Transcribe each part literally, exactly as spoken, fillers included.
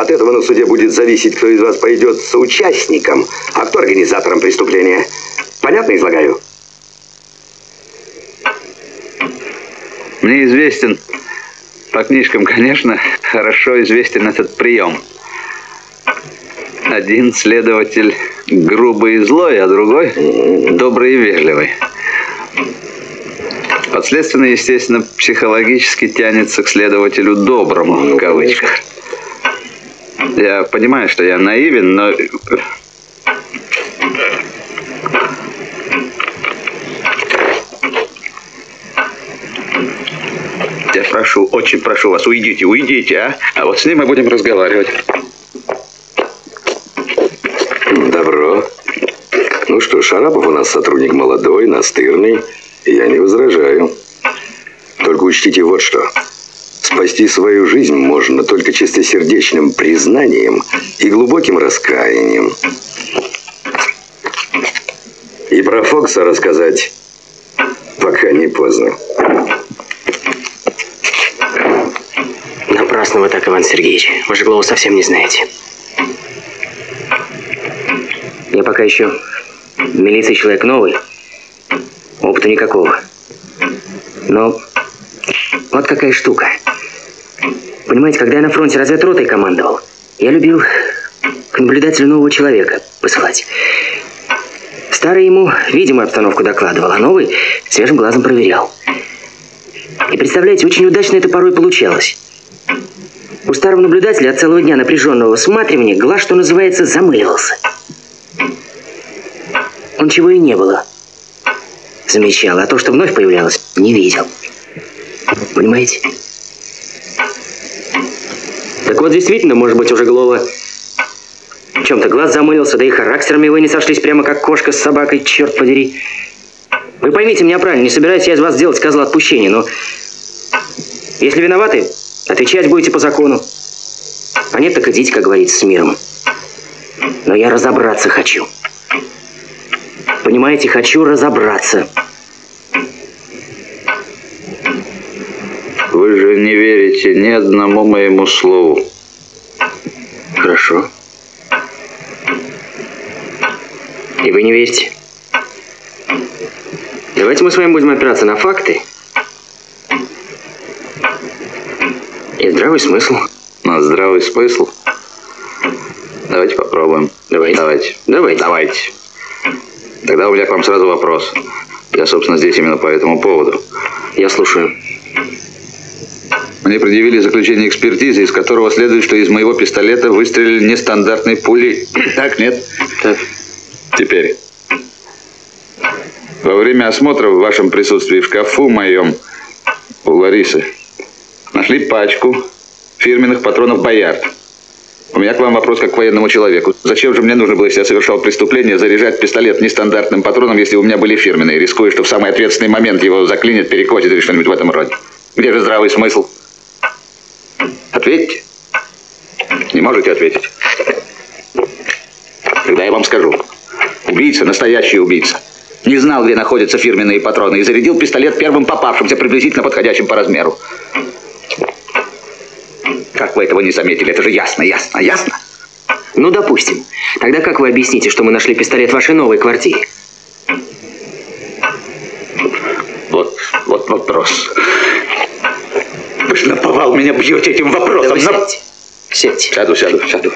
От этого на суде будет зависеть, кто из вас пойдет соучастником, а кто организатором преступления. Понятно излагаю? Мне известен, по книжкам, конечно, хорошо известен этот прием. Один следователь грубый и злой, а другой добрый и вежливый. Подследственно, естественно, психологически тянется к следователю доброму, в кавычках. Я понимаю, что я наивен, но... Я прошу, очень прошу вас, уйдите, уйдите, а? А вот с ним мы будем разговаривать. Добро. Ну что, Шарапов у нас сотрудник молодой, настырный. Я не возражаю. Только учтите вот что. Спасти свою жизнь можно только чистосердечным признанием и глубоким раскаянием. И про Фокса рассказать пока не поздно. Напрасно вы так, Иван Сергеевич. Вы же Глову совсем не знаете. Я пока еще в милиции человек новый. Опыта никакого. Но вот какая штука. Понимаете, когда я на фронте разведротой командовал, я любил к наблюдателю нового человека посылать. Старый ему видимую обстановку докладывал, а новый свежим глазом проверял. И представляете, очень удачно это порой получалось. У старого наблюдателя от целого дня напряженного всматривания глаз, что называется, замыливался. Он чего и не было замечал, а то, что вновь появлялось, не видел. Понимаете? Так вот, действительно, может быть, уже Глова в чем-то глаз замылился, да и характерами вы не сошлись прямо как кошка с собакой, черт подери. Вы поймите меня правильно, не собираюсь я из вас сделать козла отпущения, но если виноваты, отвечать будете по закону. А нет, так идите, как говорится, с миром. Но я разобраться хочу. Понимаете, хочу разобраться. Вы же не верите ни одному моему слову. Хорошо. И вы не верите? Давайте мы с вами будем опираться на факты и здравый смысл. На здравый смысл? Давайте попробуем. Давайте. Давайте. Давайте. Давайте. Тогда у меня к вам сразу вопрос. Я, собственно, здесь именно по этому поводу. Я слушаю. Мне предъявили заключение экспертизы, из которого следует, что из моего пистолета выстрелили нестандартной пулей. Так, нет? Так. Теперь. Во время осмотра в вашем присутствии в шкафу моем у Ларисы нашли пачку фирменных патронов «Боярд». У меня к вам вопрос как к военному человеку. Зачем же мне нужно было, если я совершал преступление, заряжать пистолет нестандартным патроном, если у меня были фирменные, рискуя, что в самый ответственный момент его заклинит, перекосит или что-нибудь в этом роде? Где же здравый смысл? Ответьте. Не можете ответить? Тогда я вам скажу. Убийца, настоящий убийца, не знал, где находятся фирменные патроны, и зарядил пистолет первым попавшимся, приблизительно подходящим по размеру. Как вы этого не заметили? Это же ясно, ясно, ясно. Ну, допустим. Тогда как вы объясните, что мы нашли пистолет в вашей новой квартире? Вот, вот вопрос. Вы же наповал меня бьете этим вопросом. Да вы сядьте. Сядьте. Сяду, сяду, сяду.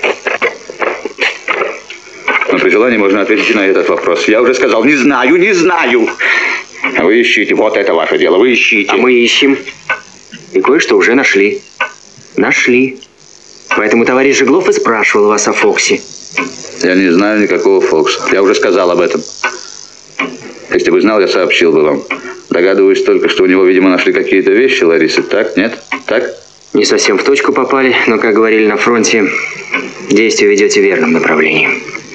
Но при желании можно ответить и на этот вопрос. Я уже сказал, не знаю, не знаю. А вы ищите, вот это ваше дело, вы ищите. А мы ищем. И кое-что уже нашли. Нашли. Поэтому товарищ Жеглов и спрашивал вас о Фоксе. Я не знаю никакого Фокса. Я уже сказал об этом. Если бы знал, я сообщил бы вам. Догадываюсь только, что у него, видимо, нашли какие-то вещи, Ларисы. Так, нет? Так? Не совсем в точку попали, но, как говорили на фронте, действие ведете в верном направлении.